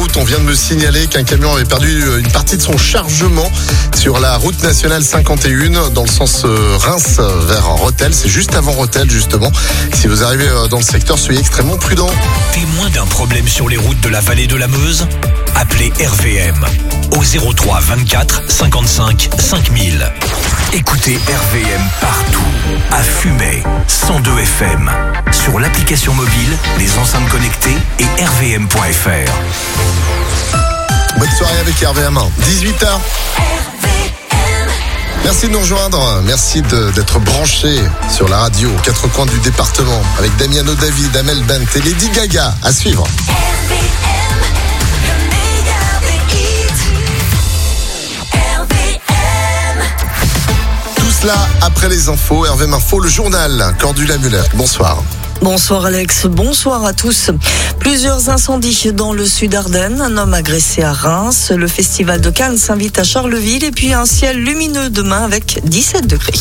route. On vient de me signaler qu'un camion avait perdu une partie de son chargement sur la route nationale 51 dans le sens Reims vers Rethel. C'est juste avant Rethel, justement. Si vous arrivez dans le secteur, soyez extrêmement prudents. Témoin d'un problème sur les routes de la vallée de la Meuse? Appelez RVM au 03 24 55 5000. Écoutez RVM partout, à Fumay, 102 FM, sur l'application mobile, les enceintes connectées et rvm.fr. Bonne soirée avec RVM. 18h. Merci de nous rejoindre. Merci d'être branchés sur la radio aux quatre coins du département avec Damiano David, Amel Bent et Lady Gaga. À suivre. Tout cela après les infos. RVM Info, le journal. Cordula Muller. Bonsoir. Bonsoir Alex, bonsoir à tous. Plusieurs incendies dans le sud Ardennes, un homme agressé à Reims, le festival de Cannes s'invite à Charleville et puis un ciel lumineux demain avec 17 degrés.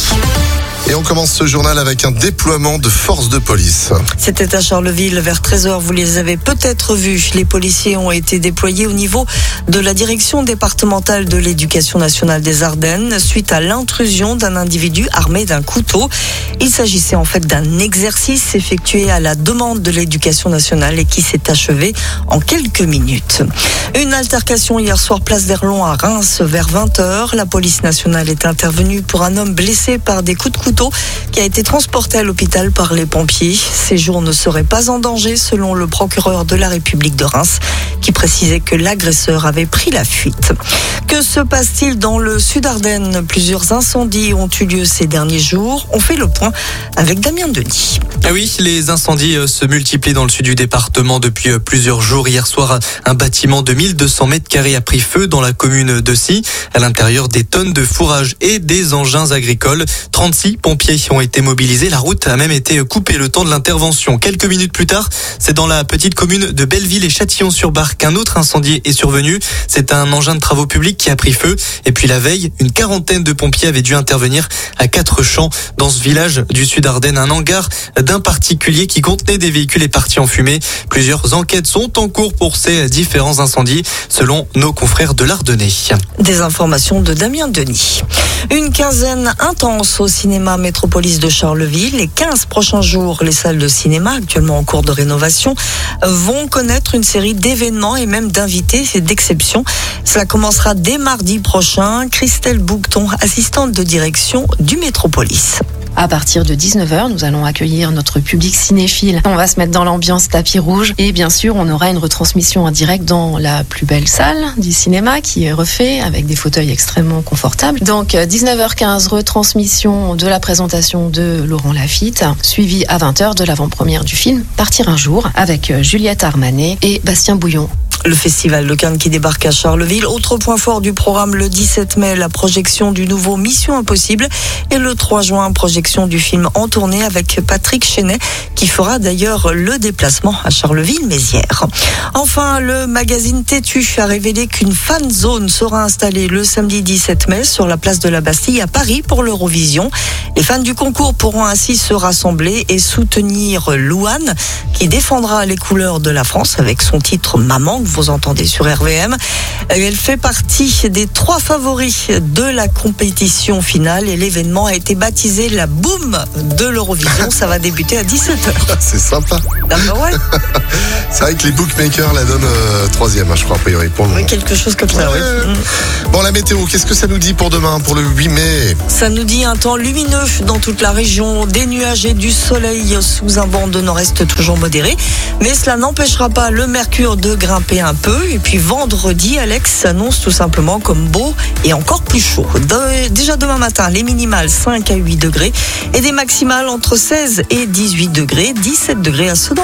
Et on commence ce journal avec un déploiement de forces de police. C'était à Charleville vers 13h, vous les avez peut-être vus. Les policiers ont été déployés au niveau de la direction départementale de l'éducation nationale des Ardennes suite à l'intrusion d'un individu armé d'un couteau. Il s'agissait en fait d'un exercice effectué à la demande de l'éducation nationale et qui s'est achevé en quelques minutes. Une altercation hier soir place d'Erlon à Reims vers 20h. La police nationale est intervenue pour un homme blessé par des coups de couteau qui a été transporté à l'hôpital par les pompiers. Ses jours ne seraient pas en danger selon le procureur de la République de Reims qui précisait que l'agresseur avait pris la fuite. Que se passe-t-il dans le sud Ardennes? Plusieurs incendies ont eu lieu ces derniers jours. On fait le point avec Damien Denis. Ah oui, les incendies se multiplient dans le sud du département depuis plusieurs jours. Hier soir, un bâtiment de 1200 mètres carrés a pris feu dans la commune de Sy. À l'intérieur, des tonnes de fourrage et des engins agricoles. 36 pompiers ont été mobilisés. La route a même été coupée le temps de l'intervention. Quelques minutes plus tard, c'est dans la petite commune de Belleville et Châtillon-sur-Bar qu'un autre incendie est survenu. C'est un engin de travaux publics qui a pris feu. Et puis la veille, une quarantaine de pompiers avaient dû intervenir à 4 champs dans ce village du sud Ardennes. Un hangar d'un particulier qui contenait des véhicules est parti en fumée. Plusieurs enquêtes sont en cours pour ces différents incendies, selon nos confrères de l'Ardennais. Des informations de Damien Denis. Une quinzaine intense au cinéma Métropolis de Charleville. Les 15 prochains jours, les salles de cinéma, actuellement en cours de rénovation, vont connaître une série d'événements et même d'invités d'exception. Cela commencera dès mardi prochain. Christelle Bouqueton, assistante de direction du Métropolis. À partir de 19h, nous allons accueillir notre public cinéphile. On va se mettre dans l'ambiance tapis rouge et bien sûr, on aura une retransmission en direct dans la plus belle salle du cinéma qui est refait avec des fauteuils extrêmement confortables. Donc 19h15, retransmission de la présentation de Laurent Lafitte, suivi à 20h de l'avant-première du film Partir un jour avec Juliette Armanet et Bastien Bouillon. Le festival de Cannes qui débarque à Charleville. Autre point fort du programme, le 17 mai, la projection du nouveau Mission Impossible. Et le 3 juin, projection du film En tournée avec Patrick Chenet, qui fera d'ailleurs le déplacement à Charleville-Mézières. Enfin, le magazine Tétu a révélé qu'une fan zone sera installée le samedi 17 mai sur la place de la Bastille à Paris pour l'Eurovision. Les fans du concours pourront ainsi se rassembler et soutenir Louane, qui défendra les couleurs de la France avec son titre Maman, que vous entendez sur RVM. Elle fait partie des 3 favoris de la compétition finale et l'événement a été baptisé la Boom de l'Eurovision. Ça va débuter à 17h. C'est sympa. Ah bah ouais. C'est vrai que les bookmakers la donnent 3e, je crois, a priori, pour le moment. Quelque chose comme ça, oui. Bon, la météo, qu'est-ce que ça nous dit pour demain, pour le 8 mai? Ça nous dit un temps lumineux dans toute la région, des nuages et du soleil sous un vent de nord-est toujours modéré. Mais cela n'empêchera pas le mercure de grimper un peu. Et puis vendredi, Alex s'annonce tout simplement comme beau et encore plus chaud. Déjà demain matin, les minimales 5 à 8 degrés et des maximales entre 16 et 18 degrés, 17 degrés à Sedan.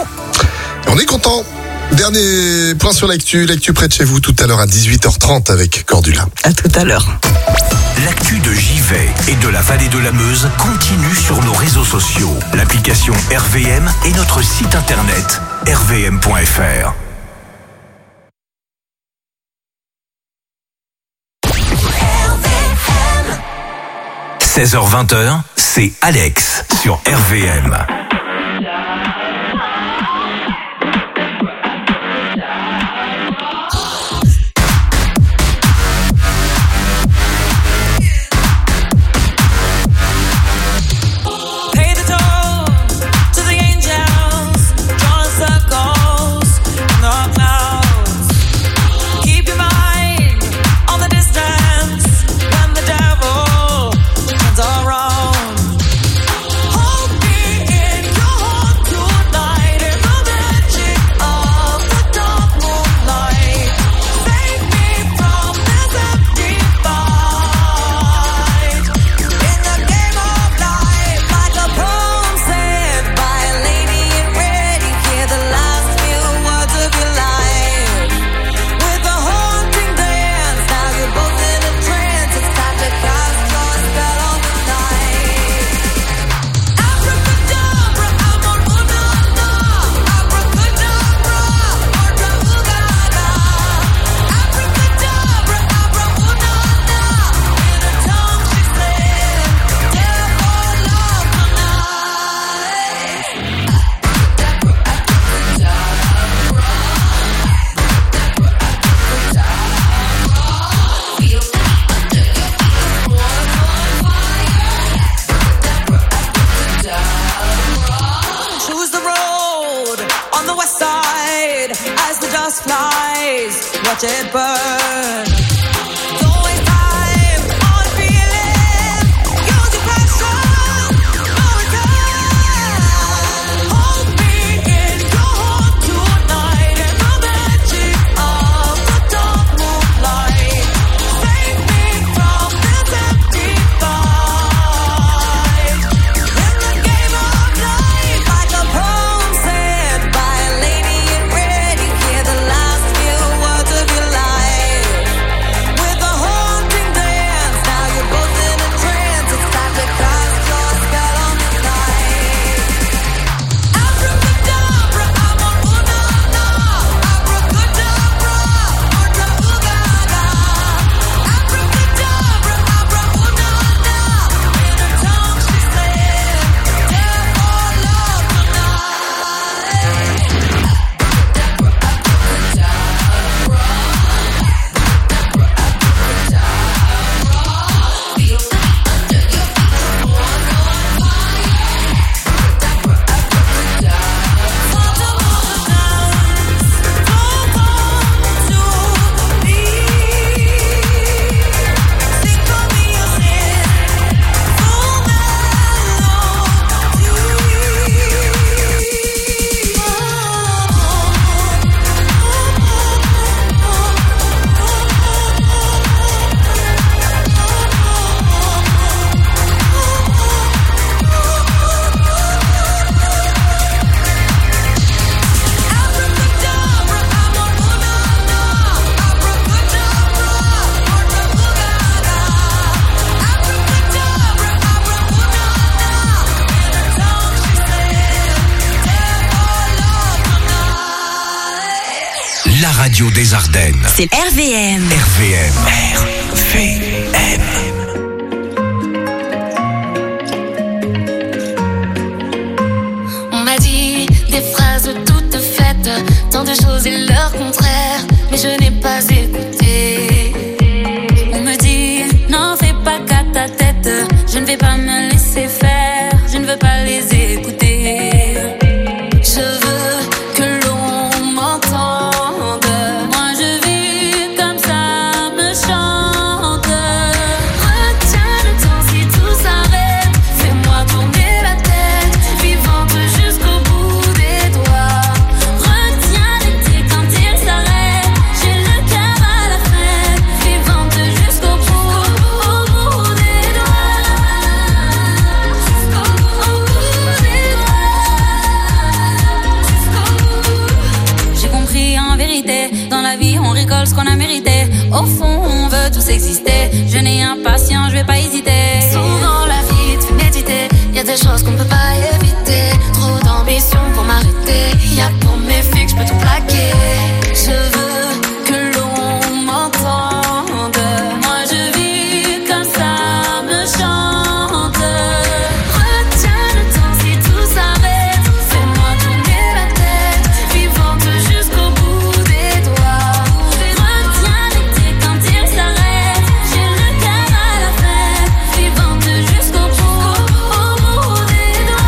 On est content. Dernier point sur l'actu près de chez vous tout à l'heure à 18h30 avec Cordula. À tout à l'heure. L'actu de Givet et de la vallée de la Meuse continue sur nos réseaux sociaux, l'application RVM et notre site internet rvm.fr. 16h-20h, c'est Alex sur RVM. blaze, watch it burn. Don't waste time on feeling, use your passion, no return. Hold me in your heart tonight in the magic of the dark moonlight. Save me from this empty fight. In the game of life, like a poem said by a lady in red, you hear the last few words of your life. With a haunting dance, now you're both in a trance. It's time to cast your spell on the night. Abracadabra, I'm on una-na. Abracadabra, abracadabra. Abracadabra, abra-una-na. In her tongue she said, death or love La radio des Ardennes. C'est RVM. RVM. RVM. On m'a dit des phrases toutes faites, tant de choses et leur contraire, mais je n'ai pas écouté. On me dit, n'en fais pas qu'à ta tête, je ne vais pas me laisser faire, je ne veux pas les écouter. Je veux que l'on m'entende, moi je vis comme ça me chante. Retiens le temps si tout s'arrête, fais-moi tourner la tête, vivante jusqu'au bout des doigts. Retiens l'été quand il s'arrête, j'ai le cœur à la fête, vivante jusqu'au bout des doigts. Jusqu'au bout des doigts. J'ai compris en vérité, dans la vie on récolte ce qu'on a mérité. Au fond on veut tous exister, je n'ai impatient, je vais pas hésiter. Souvent la vie te fait méditer, y a des choses qu'on peut pas éviter. Trop d'ambition pour m'arrêter, y a pour mes fixes, je peux tout plaquer. Je veux que l'on m'entende, moi je vis comme ça me chante. Retiens le temps si tout s'arrête, fais-moi tourner la tête, vivante jusqu'au bout des doigts. Retiens l'été quand il s'arrête, j'ai le cœur à la fête, vivante jusqu'au bout des doigts.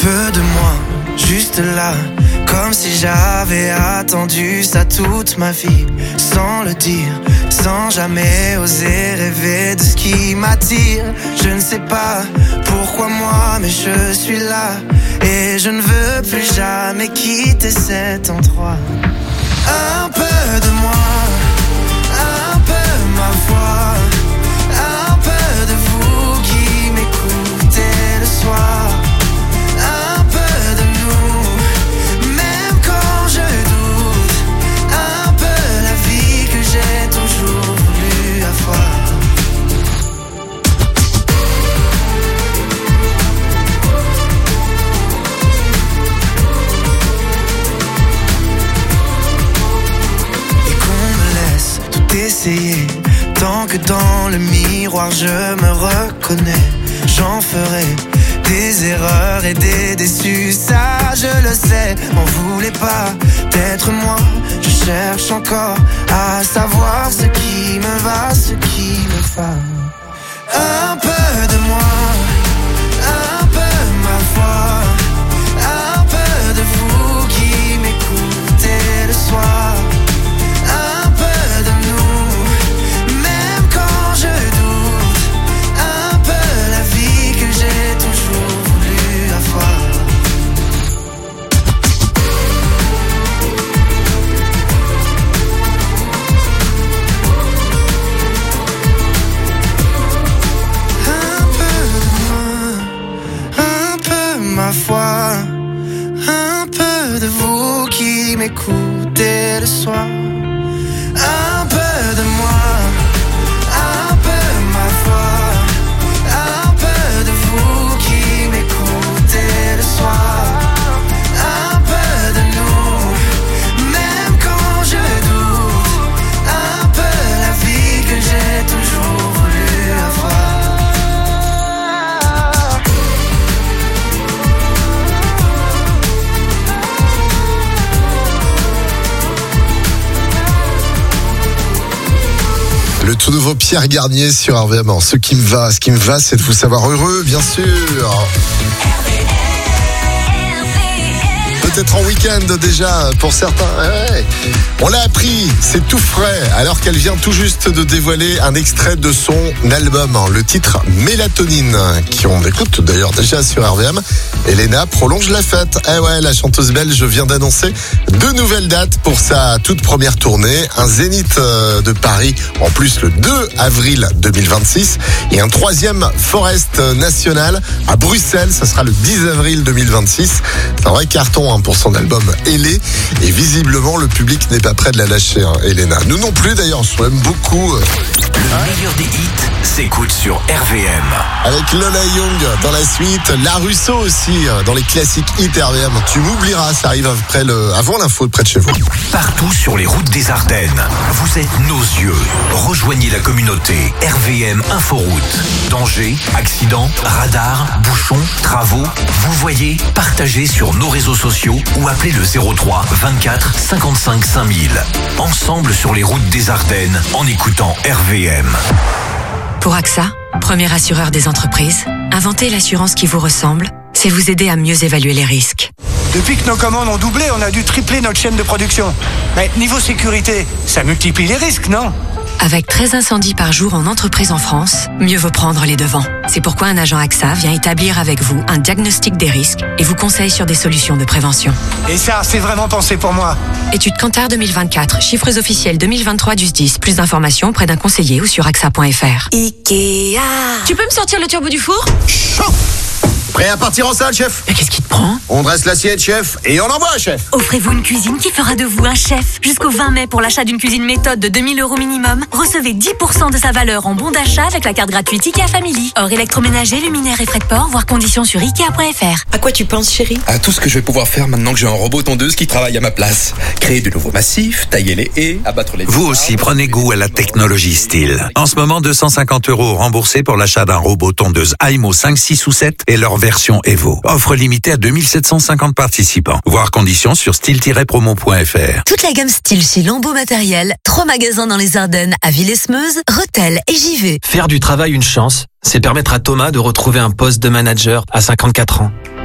peu de moi, juste là, comme si j'avais attendu ça toute ma vie, sans le dire, sans jamais oser rêver de ce qui m'attire. Je ne sais pas pourquoi moi, mais je suis là, et je ne veux plus jamais quitter cet endroit. Un peu de moi, un peu ma voix, un peu de vous qui m'écoutez le soir. Un peu de nous, même quand je doute, un peu la vie que j'ai toujours voulu avoir. Et qu'on me laisse tout essayer, tant que dans le miroir je me reconnais, j'en ferai des erreurs et des déçus, ça je le sais. M'en voulez pas d'être moi, je cherche encore à savoir ce qui me va, ce qui me va. Un peu de moi, un peu ma voix, un peu de vous qui m'écoutez le soir. Un peu de nous, même quand je doute, un peu la vie que j'ai toujours voulu avoir. Un peu de moi, un peu ma foi, un peu de vous qui m'écoutez le soir. Un peu de moi, un peu ma foi, un peu de vous qui m'écoutez le soir. Un peu de nous, même quand je doute, un peu la vie que j'ai toujours voulu avoir. Le tout nouveau Pierre Garnier sur RVM. Ce qui me va, c'est de vous savoir heureux, bien sûr. Peut-être en week-end déjà pour certains. Ouais. On l'a appris, c'est tout frais, alors qu'elle vient tout juste de dévoiler un extrait de son album, le titre Mélatonine, qui on écoute d'ailleurs déjà sur RVM. Elena prolonge la fête. Eh ouais, la chanteuse belge vient d'annoncer 2 nouvelles dates pour sa toute première tournée. Un Zénith de Paris, en plus le 2 avril 2026. Et un 3e Forest National à Bruxelles, ça sera le 10 avril 2026. C'est un vrai carton pour son album Elé. Et visiblement, le public n'est pas prêt de la lâcher, Elena. Nous non plus d'ailleurs, on l'aime beaucoup. Le meilleur des hits s'écoute sur RVM. Avec Lola Young dans la suite, La Russo aussi dans les classiques hits RVM. Tu m'oublieras, ça arrive avant l'info près de chez vous. Partout sur les routes des Ardennes, vous êtes nos yeux. Rejoignez la communauté RVM Inforoute. Danger, accident, radar, bouchons, travaux. Vous voyez, partagez sur nos réseaux sociaux ou appelez le 03 24 55 5000. Ensemble sur les routes des Ardennes en écoutant RVM. Pour AXA, premier assureur des entreprises, inventer l'assurance qui vous ressemble, c'est vous aider à mieux évaluer les risques. Depuis que nos commandes ont doublé, on a dû tripler notre chaîne de production. Mais niveau sécurité, ça multiplie les risques, non ? Avec 13 incendies par jour en entreprise en France, mieux vaut prendre les devants. C'est pourquoi un agent AXA vient établir avec vous un diagnostic des risques et vous conseille sur des solutions de prévention. Et ça, c'est vraiment pensé pour moi. Étude Kantar 2024, chiffres officiels 2023 du SDIS. Plus d'informations auprès d'un conseiller ou sur axa.fr. Ikea. Tu peux me sortir le turbo du four ? Chaud! Prêt à partir en salle, chef? Mais qu'est-ce qui te prend ? On dresse l'assiette, chef, et on envoie, chef. Offrez-vous une cuisine qui fera de vous un chef. Jusqu'au 20 mai, pour l'achat d'une cuisine méthode de 2 000 € minimum, recevez 10% de sa valeur en bon d'achat avec la carte gratuite Ikea Family. Hors électroménager, luminaire et frais de port, voir conditions sur Ikea.fr. À quoi tu penses, chérie ? À tout ce que je vais pouvoir faire maintenant que j'ai un robot tondeuse qui travaille à ma place. Créer de nouveaux massifs, tailler les haies, abattre les... Vous aussi prenez goût à la technologie style. En ce moment, 250 € remboursés pour l'achat d'un robot tondeuse Aimo 5, 6 ou 7 et leur version Evo. Offre limitée à 2750 participants. Voir conditions sur style-promo.fr. Toute la gamme style chez Lambeau Matériel. 3 magasins dans les Ardennes, à Villesmeuse, Rethel et Givet. Faire du travail une chance, c'est permettre à Thomas de retrouver un poste de manager à 54 ans.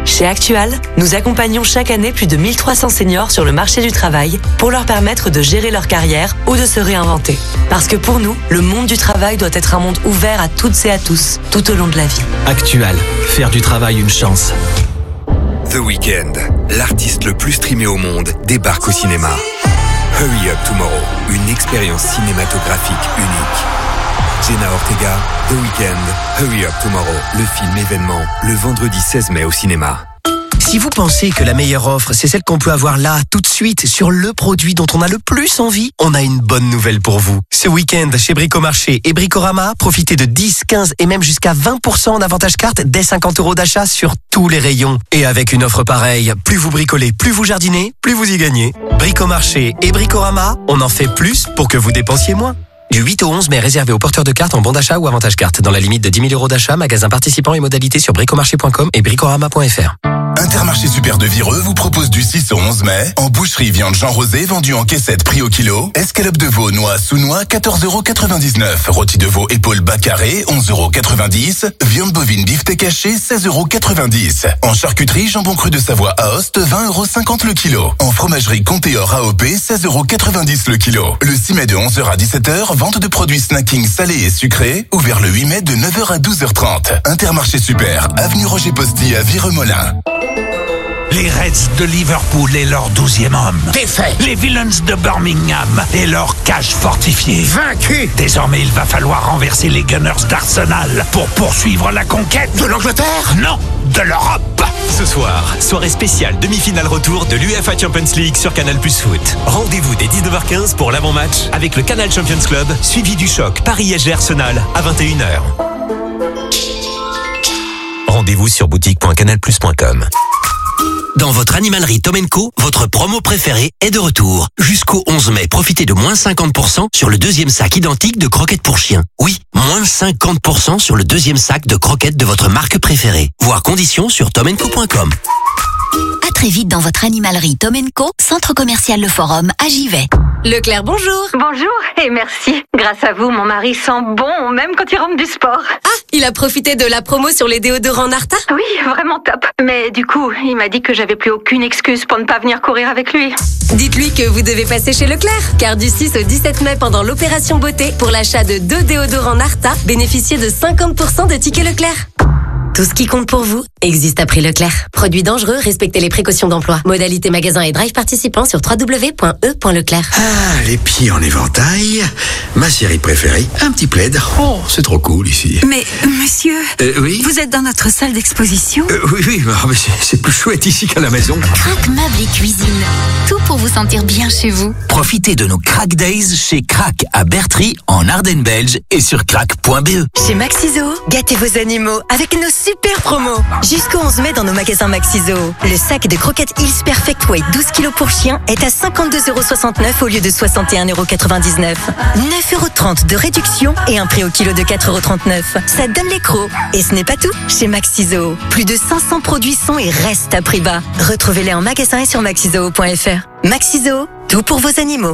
Chez Actual, nous accompagnons chaque année plus de 1300 seniors sur le marché du travail pour leur permettre de gérer leur carrière ou de se réinventer. Parce que pour nous, le monde du travail doit être un monde ouvert à toutes et à tous, tout au long de la vie. Actual, faire du travail une chance. The Weeknd, l'artiste le plus streamé au monde, débarque au cinéma. Hurry Up Tomorrow, une expérience cinématographique unique. Jenna Ortega, The Weeknd, Hurry Up Tomorrow, le film événement, le vendredi 16 mai au cinéma. Si vous pensez que la meilleure offre, c'est celle qu'on peut avoir là, tout de suite, sur le produit dont on a le plus envie, on a une bonne nouvelle pour vous. Ce week-end, chez Bricomarché et Bricorama, profitez de 10, 15 et même jusqu'à 20% en avantage carte dès 50 € d'achat sur tous les rayons. Et avec une offre pareille, plus vous bricolez, plus vous jardinez, plus vous y gagnez. Bricomarché et Bricorama, on en fait plus pour que vous dépensiez moins. Du 8 au 11 mai, réservé aux porteurs de cartes en bon d'achat ou avantage carte. Dans la limite de 10 000 € d'achat, magasin participant et modalités sur bricomarché.com et bricorama.fr. Intermarché Super de Vireux vous propose du 6 au 11 mai, en boucherie viande Jean Rosé vendue en caissette prix au kilo, escalope de veau noix sous noix 14,99 €, rôti de veau épaule bas carré 11,90 €, viande bovine beefsteak haché 16,90 €, en charcuterie jambon cru de Savoie Aoste 20,50 € le kilo, en fromagerie Comtéor AOP 16,90 € le kilo. Le 6 mai de 11h à 17h, vente de produits snacking salés et sucrés, ouvert le 8 mai de 9h à 12h30. Intermarché Super, avenue Roger Posty à Vireux-Molin. Les Reds de Liverpool et leur 12e homme. Défait. Les Villains de Birmingham et leur cage fortifiée. Vaincu. Désormais, il va falloir renverser les Gunners d'Arsenal pour poursuivre la conquête. De l'Angleterre? Non, de l'Europe. Ce soir, soirée spéciale demi-finale retour de l'UEFA Champions League sur Canal Plus Foot. Rendez-vous dès 19h15 pour l'avant-match avec le Canal Champions Club, suivi du choc Paris-PSG Arsenal à 21h. Rendez-vous sur boutique.canalplus.com. Dans votre animalerie Tom & Co, votre promo préférée est de retour. Jusqu'au 11 mai, profitez de moins 50% sur le deuxième sac identique de croquettes pour chiens. Oui, moins 50% sur le deuxième sac de croquettes de votre marque préférée. Voir conditions sur tomandco.com. À très vite dans votre animalerie Tom & Co, centre commercial Le Forum à Givet. Leclerc, bonjour. Bonjour et merci. Grâce à vous, mon mari sent bon, même quand il rentre du sport. Ah, il a profité de la promo sur les déodorants Narta? Oui, vraiment top. Mais du coup, il m'a dit que j'avais plus aucune excuse pour ne pas venir courir avec lui. Dites-lui que vous devez passer chez Leclerc, car du 6 au 17 mai pendant l'opération beauté, pour l'achat de 2 déodorants Narta, bénéficiez de 50% de tickets Leclerc. Tout ce qui compte pour vous existe à prix Leclerc. Produits dangereux, respectez les précautions d'emploi. Modalité magasin et drive participants sur www.e.leclerc. Ah, les pieds en éventail. Ma série préférée, un petit plaid. Oh, c'est trop cool ici. Mais, monsieur, oui vous êtes dans notre salle d'exposition? Oui, mais c'est plus chouette ici qu'à la maison. Crac Meubles et Cuisine. Tout pour vous sentir bien chez vous. Profitez de nos Crack Days chez Crack à Bertry, en Ardennes belge et sur crack.be. Chez Maxiso, gâtez vos animaux avec nos super promos. Jusqu'au 11 mai dans nos magasins Maxiso. Le sac de croquettes Hills Perfect Weight 12 kg pour chien est à 52,69 € au lieu de 61,99 €. 9,30 € de réduction et un prix au kilo de 4,39 €. Ça donne les crocs. Et ce n'est pas tout. Chez Maxiso, plus de 500 produits sont et restent à prix bas. Retrouvez-les en magasin et sur maxiso.fr. Maxiso, tout pour vos animaux.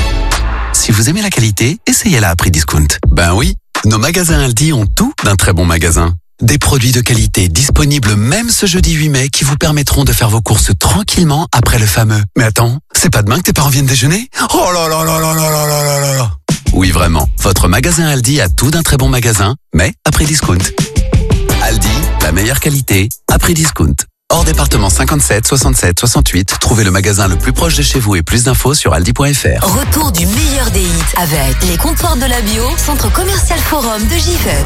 Si vous aimez la qualité, essayez-la à prix discount. Ben oui, nos magasins Aldi ont tout d'un très bon magasin. Des produits de qualité disponibles même ce jeudi 8 mai qui vous permettront de faire vos courses tranquillement après le fameux « Mais attends, c'est pas demain que tes parents viennent déjeuner ?» Oh là là là là là là là là là. Oui, vraiment, votre magasin Aldi a tout d'un très bon magasin, mais à prix discount. Aldi, la meilleure qualité, à prix discount. Hors département 57, 67, 68, trouvez le magasin le plus proche de chez vous et plus d'infos sur aldi.fr. Retour du meilleur des hits avec les comptoirs de la bio, centre commercial Forum de Givet.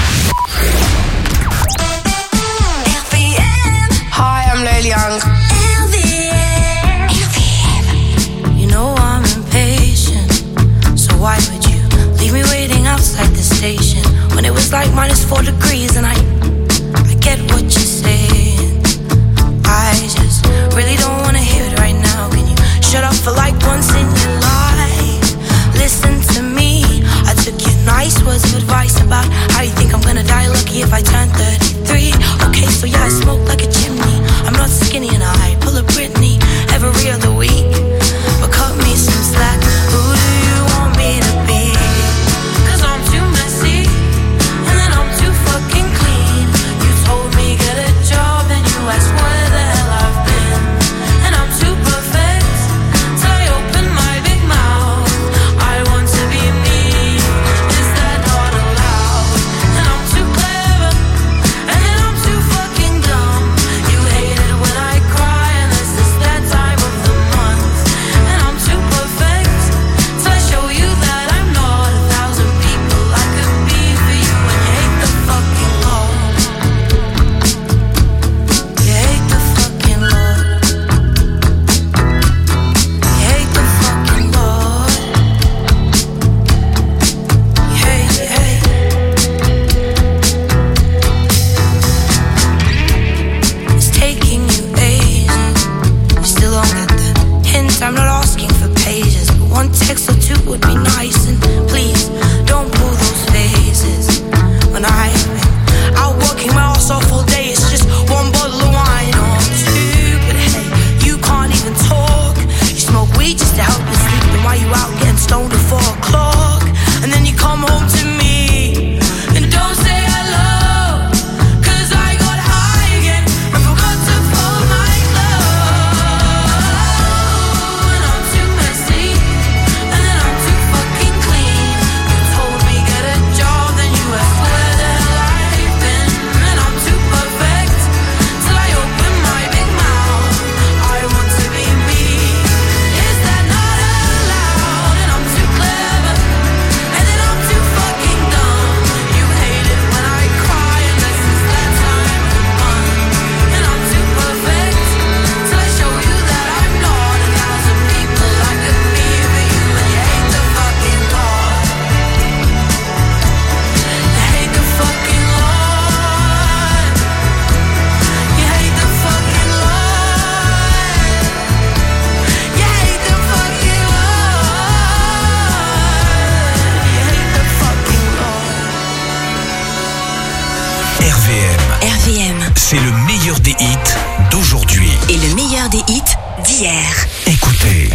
Hi, I'm Lil Young. You know I'm impatient, so why would you leave me waiting outside the station when it was like -4 degrees and I get what you're saying. I just really don't wanna hear it right now. Can you shut up for like once in your life? Listen to me. I took your nice words of advice about how you think I'm gonna die lucky if I turn 33. c'est le meilleur des hits d'aujourd'hui. Et le meilleur des hits d'hier. Écoutez.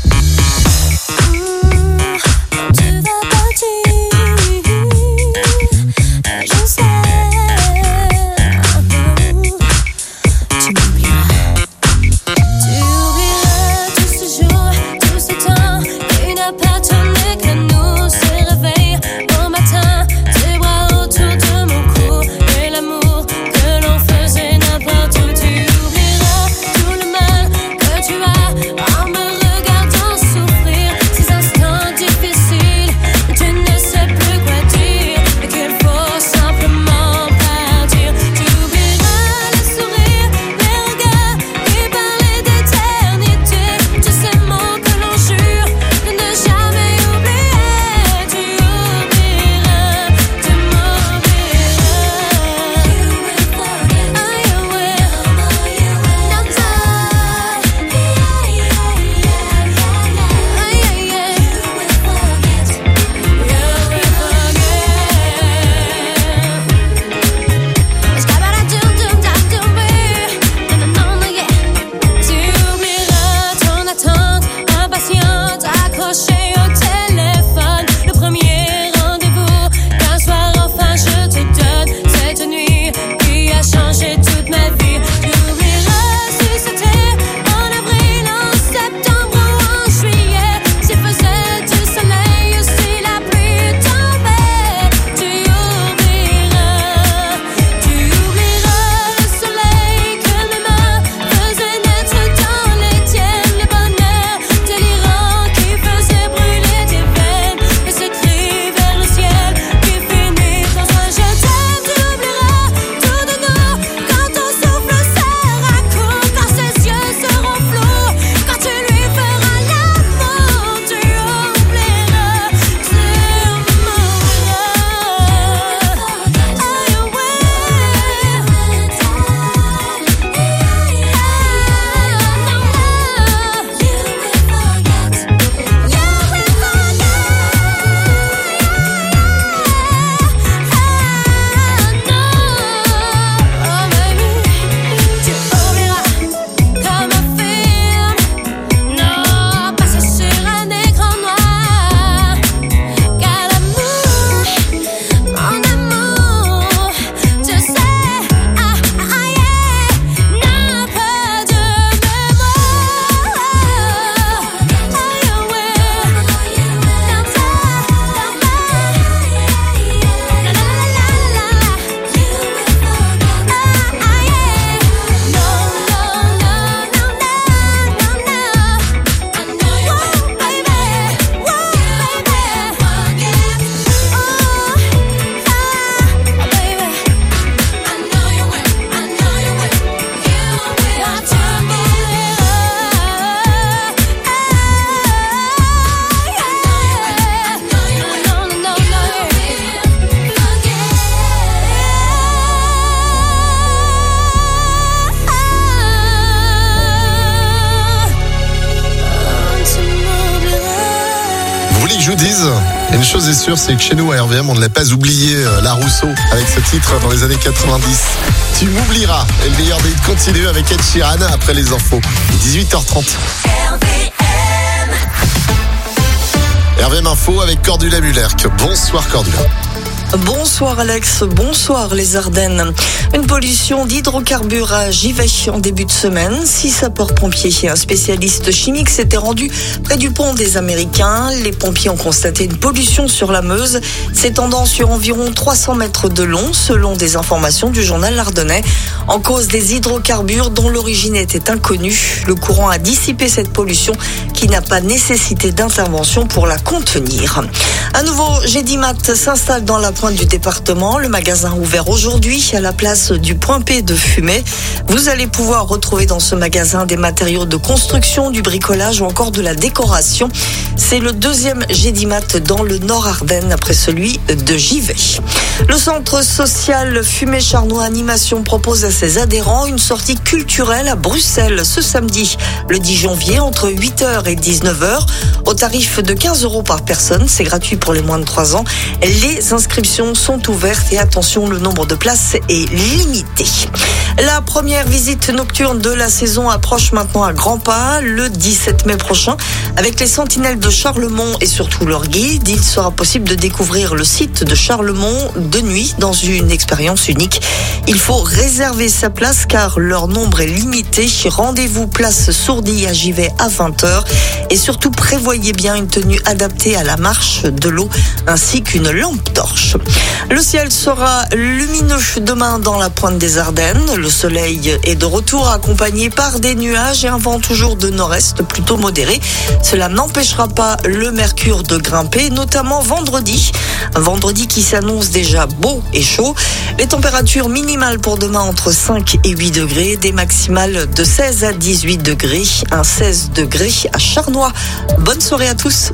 Je vous dise, une chose est sûre, c'est que chez nous à RVM, on ne l'a pas oublié, La Rousseau, avec ce titre dans les années 90. Tu m'oublieras. Et le meilleur des hits continue avec Ed Sheeran après les infos. 18h30. RVM Info avec Cordula Mullerc. Bonsoir Cordula. Bonsoir Alex, bonsoir les Ardennes. Une pollution d'hydrocarbures à Givet en début de semaine. 6 sapeurs-pompiers et un spécialiste chimique s'étaient rendus près du pont des Américains. Les pompiers ont constaté une pollution sur la Meuse, s'étendant sur environ 300 mètres de long, selon des informations du journal Ardennais. En cause des hydrocarbures dont l'origine était inconnue, le courant a dissipé cette pollution qui n'a pas nécessité d'intervention pour la contenir. Un nouveau Gédimat s'installe dans la pointe du département. Le magasin ouvert aujourd'hui à la place du Point P de Fumay. Vous allez pouvoir retrouver dans ce magasin des matériaux de construction, du bricolage ou encore de la décoration. C'est le deuxième Gédimat dans le Nord-Ardennes après celui de Givet. Le centre social Fumay-Charnois Animation propose à ses adhérents une sortie culturelle à Bruxelles ce samedi, le 10 janvier, entre 8h et 19h, au tarif de 15 € par personne. C'est gratuit pour les moins de 3 ans. Les inscriptions inscriptions sont ouvertes et attention, le nombre de places est limité. La première visite nocturne de la saison approche maintenant à grands pas, le 17 mai prochain. Avec les sentinelles de Charlemont et surtout leur guide, il sera possible de découvrir le site de Charlemont de nuit dans une expérience unique. Il faut réserver sa place car leur nombre est limité. Rendez-vous place Sourdille à Givet à 20h et surtout prévoyez bien une tenue adaptée à la marche de l'eau ainsi qu'une lampe torche. Le ciel sera lumineux demain dans la pointe des Ardennes. Le soleil est de retour accompagné par des nuages et un vent toujours de nord-est plutôt modéré. Cela n'empêchera pas le mercure de grimper, notamment vendredi. Un vendredi qui s'annonce déjà beau et chaud. Les températures minimales pour demain entre 5 et 8 degrés, des maximales de 16 à 18 degrés, un 16 degrés à Charnois. Bonne soirée à tous.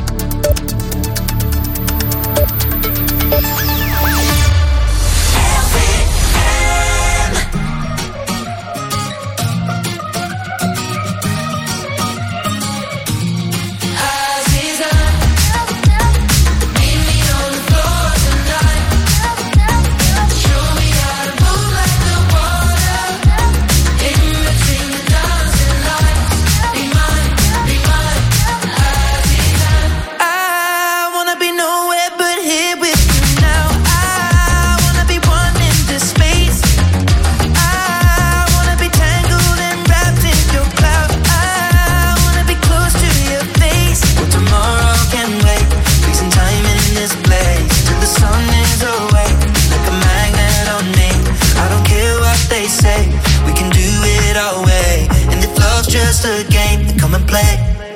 Just a game, come and play.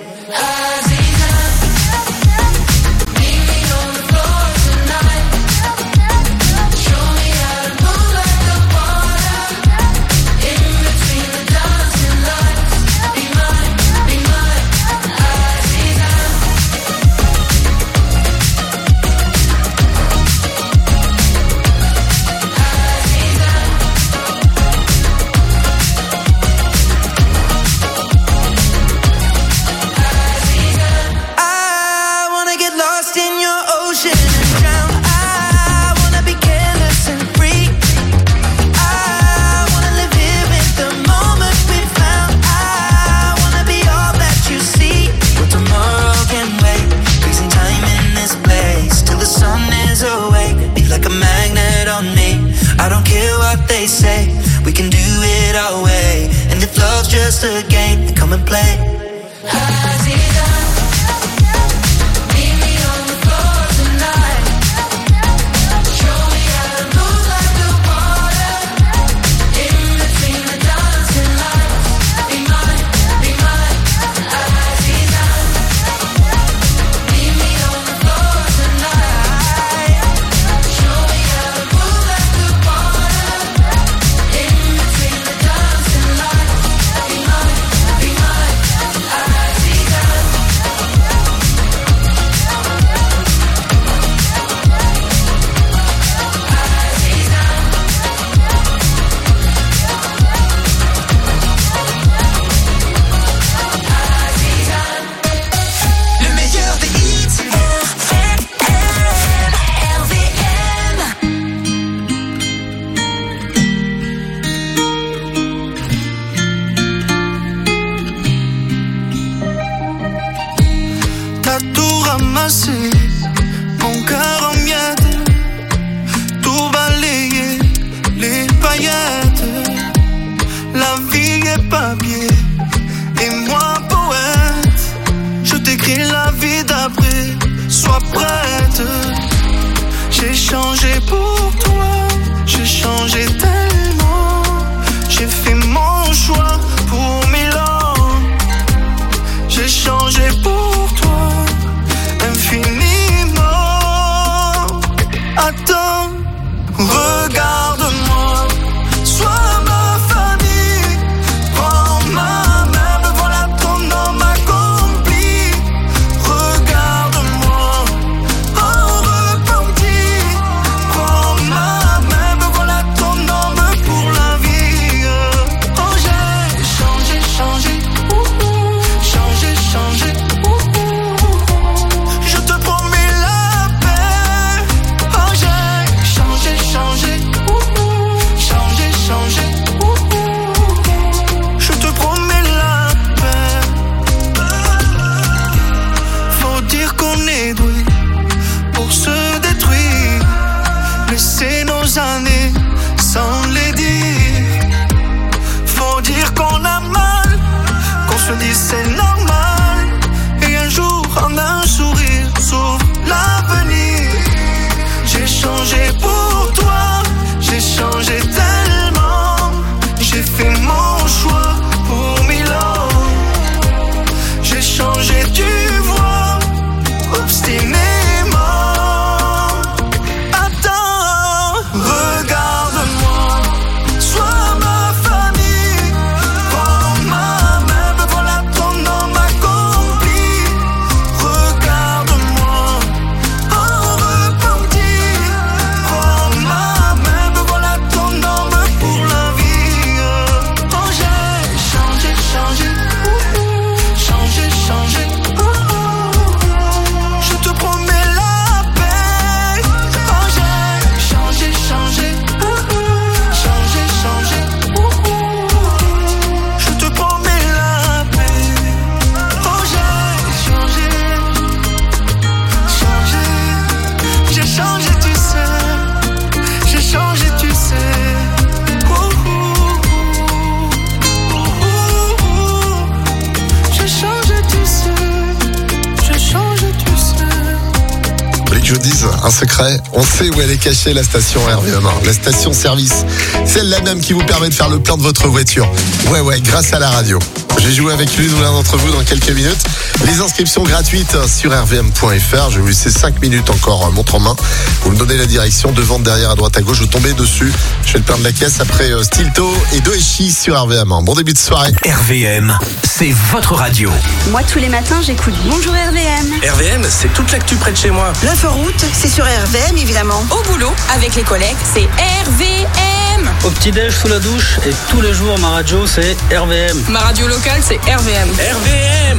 They say we can do it our way, and if love's just a game, then come and play. Mon cœur en miettes, tout balayé, les paillettes. La vie est papier, et moi poète. Je t'écris la vie d'après, sois prête. J'ai changé pour toi, j'ai changé tellement. J'ai fait mon choix pour Milan. J'ai changé pour toi, infiniment. Attends, regarde-moi, sois ma famille. Prends ma main, me voilà ton homme accompli. Regarde-moi, en repenti. Prends ma main, me voilà ton homme pour que je vous dise un secret? On sait où elle est cachée, la station RVM1. La station service. Celle-là même qui vous permet de faire le plein de votre voiture. Ouais, grâce à la radio. J'ai joué avec l'une ou l'un d'entre vous dans quelques minutes. Les inscriptions gratuites sur rvm.fr. Je vais vous laisser 5 minutes encore montre en main. Vous me donnez la direction, devant, derrière, à droite, à gauche. Vous tombez dessus. Je fais le plein de la caisse après Stilto et Doechi sur RVM1. Bon début de soirée. RVM, c'est votre radio. Moi, tous les matins, j'écoute Bonjour RVM. RVM, c'est toute l'actu près de chez moi. L'inforoute, c'est sur RVM, évidemment. Au boulot, avec les collègues, c'est RVM. Au petit-déj, sous la douche, et tous les jours, ma radio, c'est RVM. Ma radio locale, c'est RVM. RVM.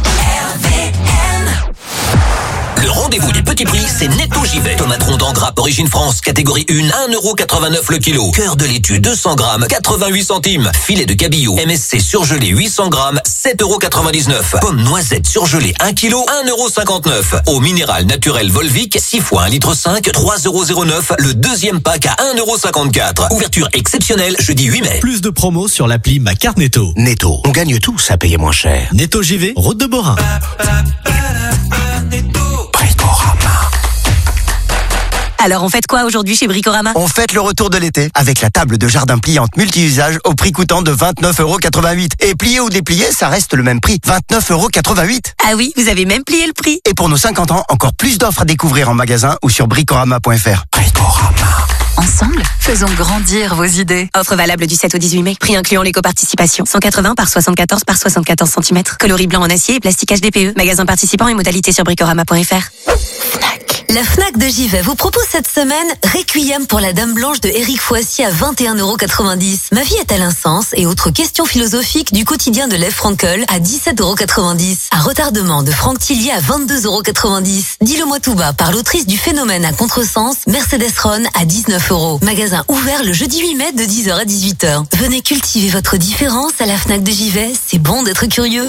Le rendez-vous des petits prix, c'est Netto Givet. Tomate ronde en grappe origine France, catégorie 1, 1,89€ le kilo. Cœur de laitue 200 grammes, 88 centimes. Filet de cabillaud MSC surgelé 800 grammes, 7,99€. Pomme noisette surgelée 1 kg, 1,59€. Eau minérale naturelle Volvic, 6 fois 1,5 litre, 3,09€. Le deuxième pack à 1,54€. Ouverture exceptionnelle jeudi 8 mai. Plus de promos sur l'appli Ma Carte Netto. Netto, on gagne tous à payer moins cher. Netto JV, route de Borin. Alors on fête quoi aujourd'hui chez Bricorama? On fête le retour de l'été avec la table de jardin pliante multi-usage au prix coûtant de 29,88€. Et plié ou déplié, ça reste le même prix, 29,88€. Ah oui, vous avez même plié le prix. Et pour nos 50 ans, encore plus d'offres à découvrir en magasin ou sur bricorama.fr. Bricorama. Ensemble, faisons grandir vos idées. Offre valable du 7 au 18 mai. Prix incluant l'éco-participation. 180 par 74 par 74 cm. Coloris blanc en acier et plastique HDPE. Magasin participant et modalités sur bricorama.fr. La Fnac de Givet vous propose cette semaine Requiem pour la Dame Blanche de Éric Foissy à 21,90€. Ma vie a-t-elle un sens? Et autres questions philosophiques du quotidien de Lev Frankel à 17,90€. À retardement de Franck Tillier à 22,90€. Dis-le-moi tout bas par l'autrice du Phénomène à contresens, Mercedes Ron à 19€. Magasin ouvert le jeudi 8 mai de 10h à 18h. Venez cultiver votre différence à la Fnac de Givet. C'est bon d'être curieux.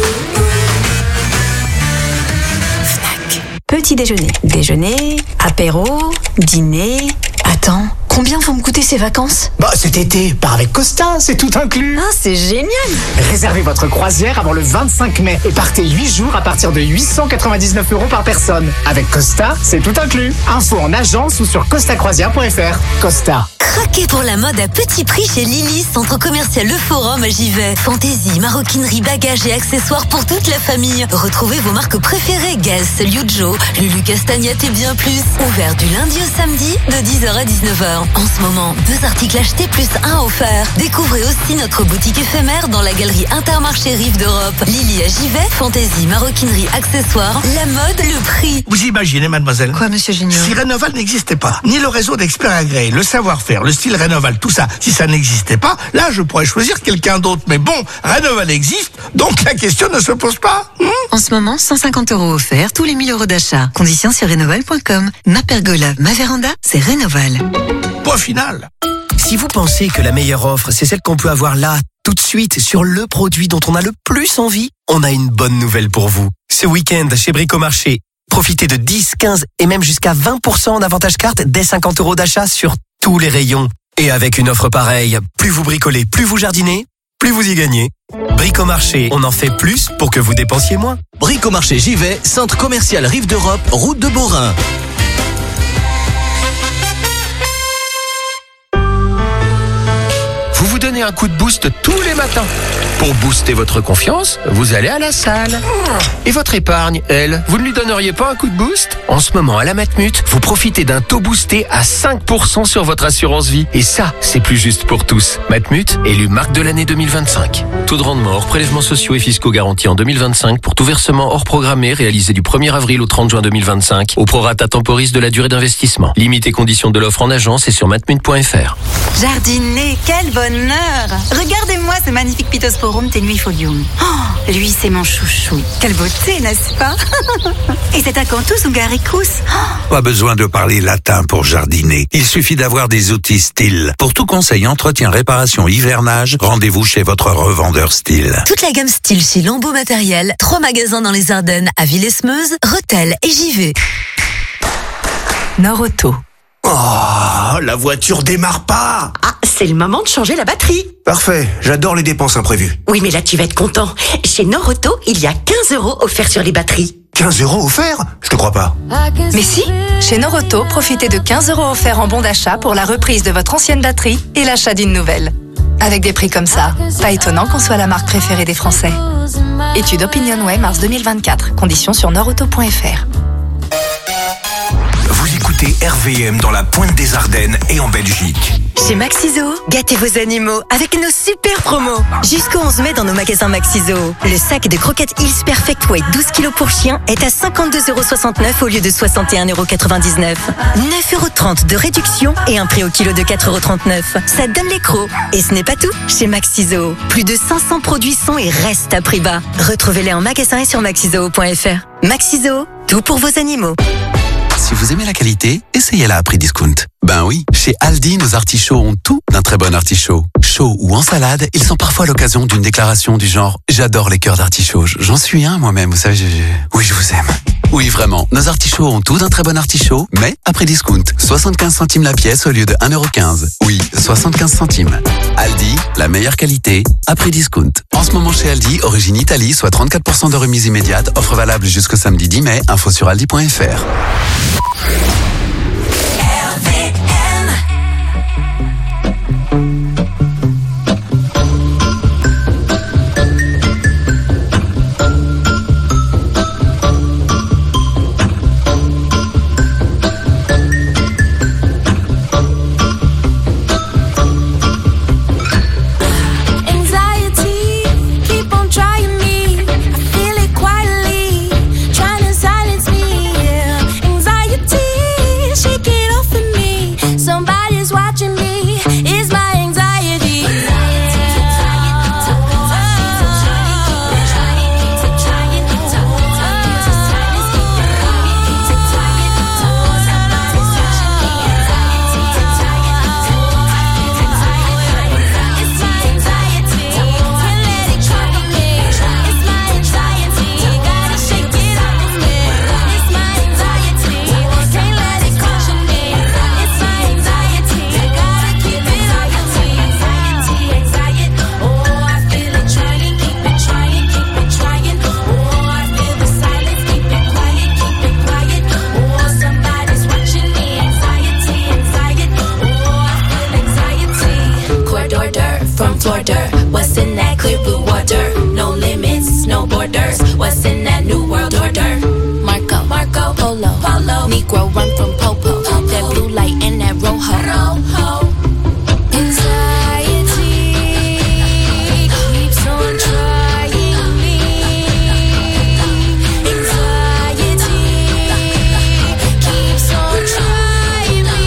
Petit déjeuner, déjeuner, apéro, dîner. Attends, combien vont me coûter ces vacances? Bah cet été, part avec Costa, c'est tout inclus. Ah, c'est génial. Réservez votre croisière avant le 25 mai et partez 8 jours à partir de 899€ par personne. Avec Costa, c'est tout inclus. Info en agence ou sur costacroisière.fr. Costa. Craquez pour la mode à petit prix chez Lily, centre commercial Le Forum à Givet. Fantaisie, maroquinerie, bagages et accessoires pour toute la famille. Retrouvez vos marques préférées, Guess, Liujo, Lulu Castagnette et bien plus. Ouvert du lundi au samedi de 10h à 19h. En ce moment, 2 articles achetés plus 1 offert. Découvrez aussi notre boutique éphémère dans la galerie Intermarché Rive d'Europe. Lily à Givet, fantaisie, maroquinerie, accessoires, la mode, le prix. Vous imaginez, mademoiselle? Quoi, monsieur Génial? Si Rénoval n'existait pas, ni le réseau d'experts agréés, le savoir-faire, le style Rénoval, tout ça, si ça n'existait pas, là, je pourrais choisir quelqu'un d'autre. Mais bon, Rénoval existe, donc la question ne se pose pas. En ce moment, 150€ offerts, tous les 1000€ d'achat. Conditions sur Rénoval.com. Ma pergola, ma véranda, c'est Rénoval. Point final. Si vous pensez que la meilleure offre, c'est celle qu'on peut avoir là, tout de suite, sur le produit dont on a le plus envie, on a une bonne nouvelle pour vous. Ce week-end, chez Bricomarché, profitez de 10, 15 et même jusqu'à 20% en avantage carte dès 50€ d'achat sur tous les rayons. Et avec une offre pareille, plus vous bricolez, plus vous jardinez, plus vous y gagnez. Bricomarché, on en fait plus pour que vous dépensiez moins. Bricomarché Givet, centre commercial Rive d'Europe, route de Borin. Vous vous donnez un coup de boost tous les matins. Pour booster votre confiance, vous allez à la salle. Et votre épargne, elle, vous ne lui donneriez pas un coup de boost? En ce moment, à la Matmut, vous profitez d'un taux boosté à 5% sur votre assurance vie. Et ça, c'est plus juste pour tous. Matmut, élu marque de l'année 2025. Taux de rendement hors prélèvements sociaux et fiscaux garantis en 2025 pour tout versement hors programmé réalisé du 1er avril au 30 juin 2025 au prorata temporis de la durée d'investissement. Limite et conditions de l'offre en agence et sur matmut.fr. Jardiner, quel bonheur! Regardez-moi ce magnifique Pittosporum tenuifolium. Oh, lui, c'est mon chouchou. Quelle beauté, n'est-ce pas? Et c'est Acanthus hungaricus. Pas besoin de parler latin pour jardiner. Il suffit d'avoir des outils Stihl. Pour tout conseil, entretien, réparation, hivernage, rendez-vous chez votre revendeur Stihl. Toute la gamme Stihl chez Lambeau Matériel. 3 magasins dans les Ardennes à Villesmeuse, Rethel et Givet. Nord Auto. Oh, la voiture démarre pas. Ah, c'est le moment de changer la batterie. Parfait, j'adore les dépenses imprévues. Oui, mais là tu vas être content. Chez Nord Auto, il y a 15€ offerts sur les batteries. 15 € offerts? Je te crois pas. Mais si, chez Noroto, profitez de 15 € offerts en bon d'achat pour la reprise de votre ancienne batterie et l'achat d'une nouvelle. Avec des prix comme ça, pas étonnant qu'on soit la marque préférée des Français. Étude OpinionWay mars 2024. Conditions sur noroto.fr. Vous écoutez RVM dans la pointe des Ardennes et en Belgique. Chez Maxiso, gâtez vos animaux avec nos super promos. Jusqu'au 11 mai dans nos magasins Maxiso. Le sac de croquettes Hills Perfect Weight 12 kg pour chien est à 52,69 € au lieu de 61,99 €. 9,30 € de réduction et un prix au kilo de 4,39 €. Ça donne les crocs. Et ce n'est pas tout. Chez Maxiso, plus de 500 produits sont et restent à prix bas. Retrouvez-les en magasin et sur maxiso.fr. Maxiso, tout pour vos animaux. Si vous aimez la qualité, essayez-la à prix discount. Ben oui, chez Aldi, nos artichauts ont tout d'un très bon artichaut. Chaud ou en salade, ils sont parfois l'occasion d'une déclaration du genre « J'adore les cœurs d'artichaut, j'en suis un moi-même, vous savez, oui, je vous aime ». Oui, vraiment, nos artichauts ont tout d'un très bon artichaut, mais à prix discount. 75 centimes la pièce au lieu de 1,15 €. Oui, 75 centimes. Aldi, la meilleure qualité, à prix discount. En ce moment chez Aldi, origine Italie, soit 34% de remise immédiate, offre valable jusqu'au samedi 10 mai, info sur aldi.fr. What's in that clear blue water? No limits, no borders. What's in that new world order? Marco, Polo, Negro run from Popo. That blue light and that rojo. Anxiety keeps on trying me. Anxiety keeps on trying me.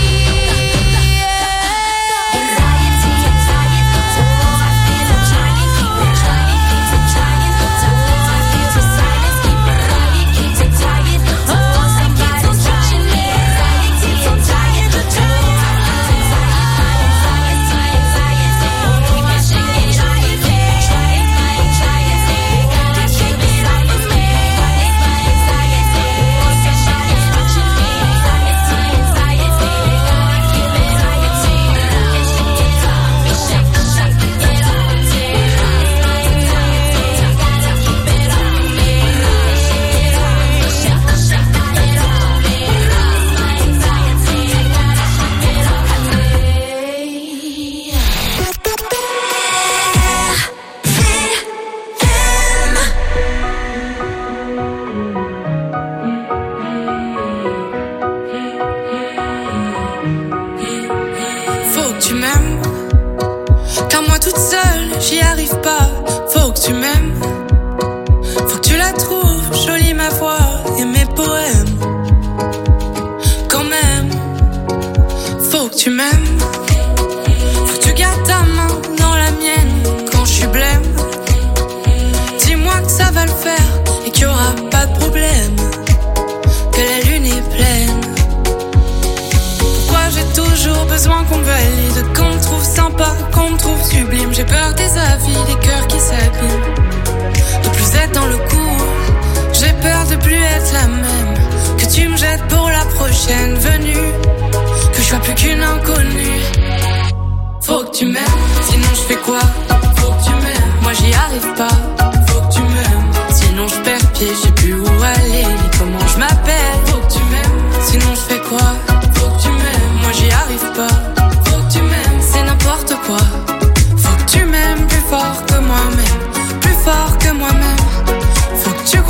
J'y arrive pas, faut que tu m'aimes. Faut que tu la trouves, jolie ma voix et mes poèmes. Quand même, faut que tu m'aimes. Faut que tu gardes ta main dans la mienne quand je suis blême. Dis-moi que ça va le faire et qu'il y aura pas de problème. Que la lune est pleine. Pourquoi j'ai toujours besoin qu'on me valide, qu'on me trouve sympa, qu'on me trouve sublime. J'ai peur des avis, des cœurs qui s'abîment, de plus être dans le coup. J'ai peur de plus être la même, que tu me jettes pour la prochaine venue, que je sois plus qu'une inconnue. Faut que tu m'aimes, sinon je fais quoi? Faut que tu m'aimes, moi j'y arrive pas. Faut que tu m'aimes, sinon je perds pied, je sais plus où aller.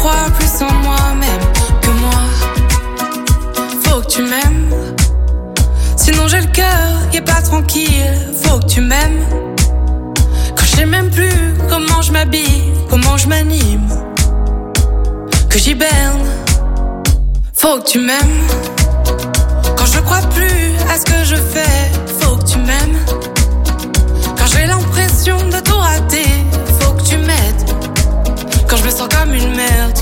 crois plus en moi-même que moi. Faut que tu m'aimes, sinon j'ai le cœur qui est pas tranquille. Faut que tu m'aimes, quand je sais même plus comment je m'habille, comment je m'anime, que j'hiberne. Faut que tu m'aimes, quand je crois plus à ce que je fais. Faut que tu m'aimes, quand j'ai l'impression de tout rater. Faut que tu m'aides, quand je me sens comme une merde.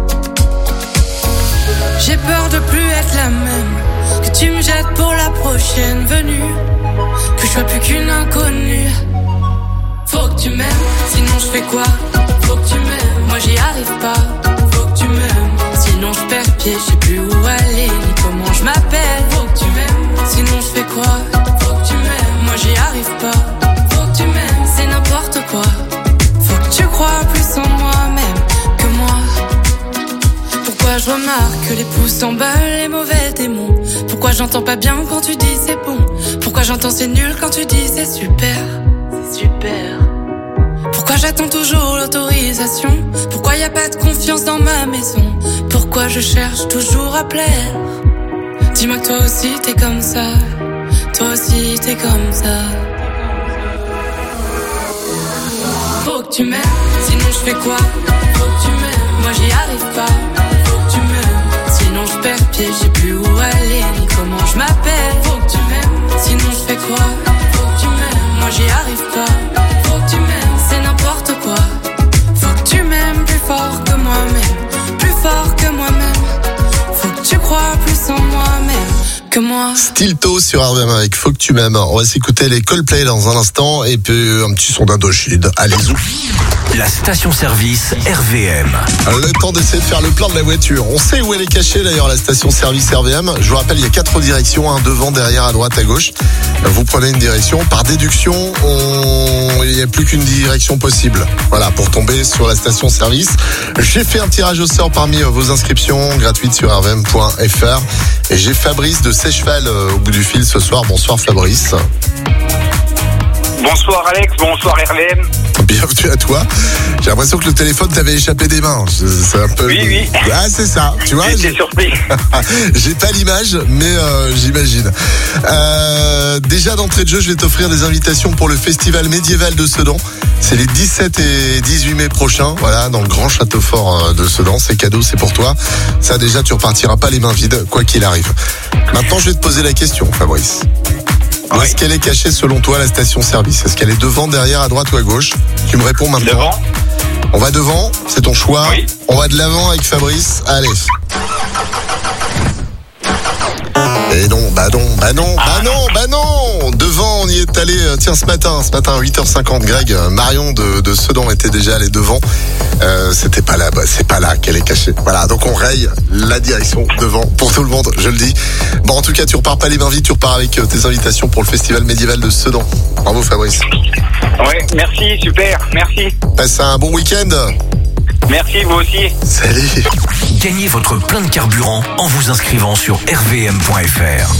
J'ai peur de plus être la même, que tu me jettes pour la prochaine venue, que je sois plus qu'une inconnue. Faut que tu m'aimes, sinon je fais quoi? Faut que tu m'aimes, moi j'y arrive pas. Faut que tu m'aimes, sinon je perds pied, je sais plus où aller, ni comment je m'appelle. Faut que tu m'aimes, sinon je fais quoi? Faut que tu m'aimes, moi j'y arrive pas. Faut que tu m'aimes, c'est n'importe quoi. Faut que tu crois plus en moi-même que moi. Pourquoi je remarque que les pouces s'emballent, les mauvais démons? Pourquoi j'entends pas bien quand tu dis c'est bon? Pourquoi j'entends c'est nul quand tu dis c'est super? C'est super. Pourquoi j'attends toujours l'autorisation? Pourquoi y a pas de confiance dans ma maison? Pourquoi je cherche toujours à plaire? Dis-moi que toi aussi t'es comme ça. Toi aussi t'es comme ça. Faut que tu m'aimes, sinon je fais quoi? Faut que tu m'aimes, moi j'y arrive pas. Faut que tu m'aimes, sinon je perds pied, je sais plus où aller, ni comment je m'appelle. Faut que tu m'aimes, sinon je fais quoi? Faut que tu m'aimes, moi j'y arrive pas. Faut que tu m'aimes, c'est n'importe quoi. Faut que tu m'aimes plus fort que moi-même, plus fort que moi-même. Faut que tu crois plus en moi-même que moi. Stilto sur RVM avec Faut que tu m'aimes. On va s'écouter les Coldplay dans un instant et puis un petit son d'Indochine. Allez-y. La station-service RVM. Le temps d'essayer de faire le plein de la voiture. On sait où elle est cachée d'ailleurs, la station-service RVM. Je vous rappelle, il y a 4 directions, hein, devant, derrière, à droite, à gauche. Vous prenez une direction. Par déduction, il n'y a plus qu'une direction possible. Voilà, pour tomber sur la station-service. J'ai fait un tirage au sort parmi vos inscriptions gratuites sur rvm.fr. Et j'ai Fabrice de Seycheval au bout du fil ce soir. Bonsoir Fabrice. Bonsoir Alex, bonsoir RVM. Bienvenue à toi. J'ai l'impression que le téléphone t'avait échappé des mains. C'est un peu... Oui. Ah, c'est ça. Tu vois, j'étais surpris. J'ai pas l'image, mais j'imagine. Déjà d'entrée de jeu, je vais t'offrir des invitations pour le festival médiéval de Sedan. C'est les 17 et 18 mai prochains. Voilà, dans le grand château fort de Sedan. C'est cadeau, c'est pour toi. Ça, déjà, tu repartiras pas les mains vides, quoi qu'il arrive. Maintenant, je vais te poser la question, Fabrice. Où est-ce qu'elle est cachée selon toi, la station-service? Est-ce qu'elle est devant, derrière, à droite ou à gauche? Tu me réponds maintenant. Devant. On va devant, c'est ton choix. Oui. On va de l'avant avec Fabrice. Allez. Et non, bah non. Devant, on y est allé, tiens, ce matin à 8h50, Greg, Marion de Sedan était déjà allé devant. C'était pas là, c'est pas là qu'elle est cachée. Voilà, donc on raye la direction devant pour tout le monde, je le dis. Bon, en tout cas, tu repars pas les mains vides, tu repars avec tes invitations pour le festival médiéval de Sedan. Bravo Fabrice. Ouais, merci, super, merci. Passe un bon week-end. Merci, vous aussi. Salut. Gagnez votre plein de carburant en vous inscrivant sur rvm.fr.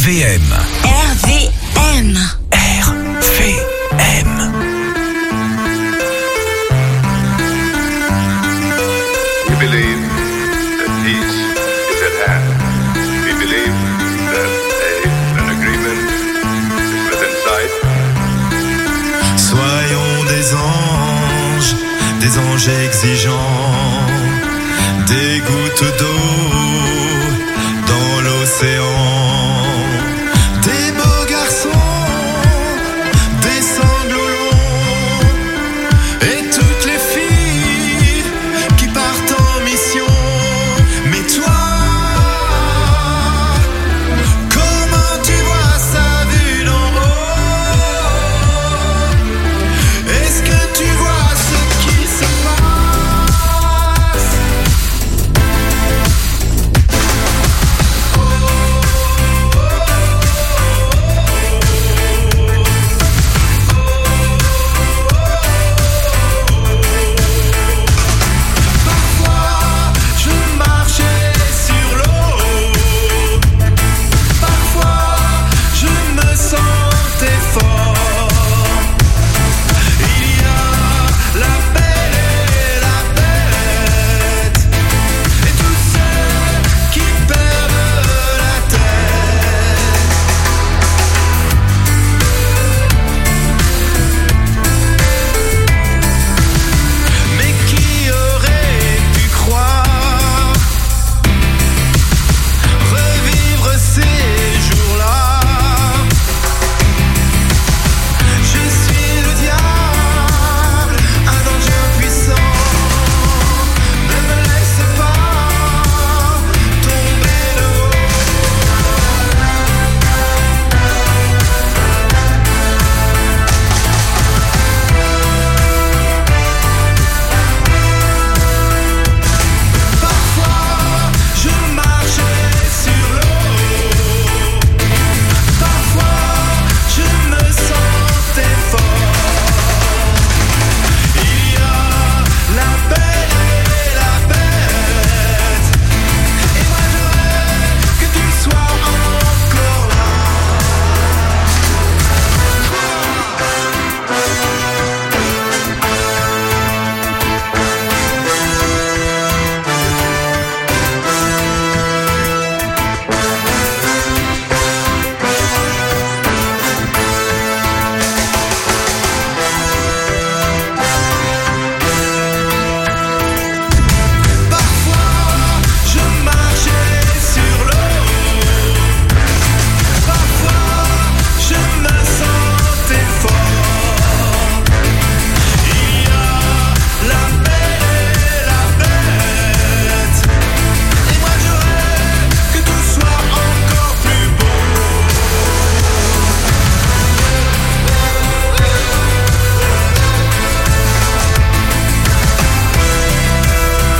RVM. RVM. RVM. We believe that peace is at hand. We believe that an agreement is within sight. Soyons des anges exigeants, des gouttes d'eau